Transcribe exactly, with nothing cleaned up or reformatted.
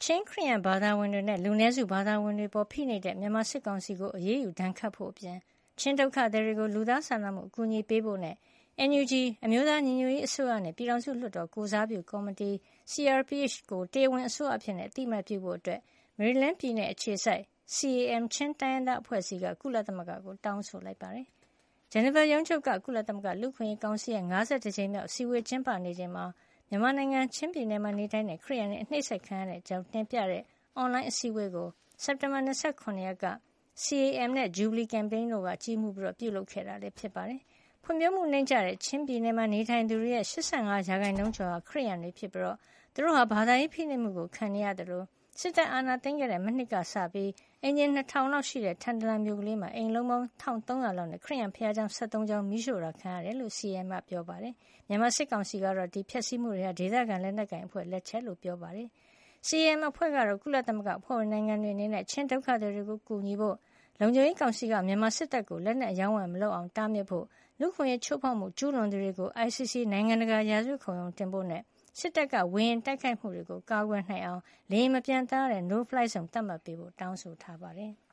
ချင်းခရီးယန်ဘာသာဝင်တွေနဲ့လူနည်းစုဘာသာဝင်တွေပေါ်ဖိနှိပ်တဲ့မြန်မာစစ်ကောင်စီကိုအရေးယူဒဏ်ခတ်ဖို့အပြင်ချင်းဒုက္ခသည်တွေကိုလူသားစာနာမှုအကူအညီပေးဖို့နဲ့ အန် ယူ ဂျီ အမျိုးသားညီညွတ်ရေးအစိုးရနဲ့ပြည်ထောင်စုလွှတ်တော်ကိုယ်စားပြုကော်မတီ စီ အာർ ပီ အိတ် ကိုတရားဝင်အစိုးရအဖြစ်အသိအမှတ်ပြုဖို့အတွက်မေရီလန်းပြည်နယ်အခြေစိုက် စီ အေ အမ် ချင်းတိုင်းရင်းသားအဖွဲ့အစည်းကကုလသမဂ္ဂကိုတောင်းဆိုလိုက်ပါတယ်။ ဂျနီဗာရုံးချုပ်ကကုလသမဂ္ဂလူ့အခွင့်အရေးကောင်စီရဲ့ ၅၁ ကြိမ်မြောက်အစည်းအဝေးကျင်းပနေချိန်မှာမြန်မာနိုင်ငံချင်းပြည်နယ်မှာနေထိုင်တဲ့ခရစ်ယာန်တွေအနှိပ်စက်ခံရတဲ့အကြောင်းတင်ပြတဲ့အွန်လိုင်းအစည်းအဝေးကိုစက်တင်ဘာ၂၇ ရက်က စီ အေ အမ် နဲ့ Jubilee Campaign တို့ကကြီးမှုးပြီးပြုလုပ်ခဲ့တာဖြစ်ပါတယ်။ ဖွံ့ဖြိုးမှုနိမ့်ကျတဲ့ချင်းပြည်နယ်မှာနေထိုင်သူတွေရဲ့ ၈၅ ရာခိုင်နှုန်းကျော်ဟာခရစ်ယာန်တွေဖြစ်ပြီးသူတို့ဟာဘာသာရေးဖိနှိပ်မှုကိုခံနေရသလိုစစ်တပ်အာဏာသိမ်းခဲ့တဲ့မနှစ်ကစပြီးအိမ်ခြေ၂၀၀၀ လောက်ရှိတဲ့ထန်တလန်မြို့ကလေးမှာအိမ်လုံးပေါင်း၁၃၀၀ လောက်နဲ့ခရစ်ယာန်ဘုရားကျောင်း၁၃ ကျောင်းမီးရှို့တာခံရတယ်လို့ စီ အေ အမ် ကပြောပါတယ်။မြန်မာစစ်ကောင်စီကတော့ဒီဖျက်ဆီးမှုတွေဟာဒေသခံလက်နက်ကိုင်အဖွဲ့လက်ချက်လို့ပြောပါတယ်။ စီ အေ အမ် အဖွဲ့ကတော့ကုလသမဂ္ဂအဖွဲ့ဝင်နိုင်ငံတွေအနေနဲ့ချင်းဒုက္ခသည်တွေကိုကူညီဖို့လုံခြုံရေးကောင်စီကမြန်မာစစ်တပ်ကိုလက်နက်အရောင်းဝယ်မလုပ်အောင်တားမြစ်ဖို့လူ့အခွင့်အရေးချိုးဖောက်မှုကျူးလွန်သူတွေကို အိုင် စီ စီ နိုင်ငံတကာရာဇဝတ်ခုံရုံးတင်ဖို့နဲ့စစ်တပ်ကဝေဟင်တိုက်ခိုက်မှုတွေကိုကာကွယ်နိုင်အောင်လေယာဉ်မပျံသန်းရတဲ့ no fly zone သတ်မှတ်ပေးဖို့တောင်းဆိုထားပါတယ်။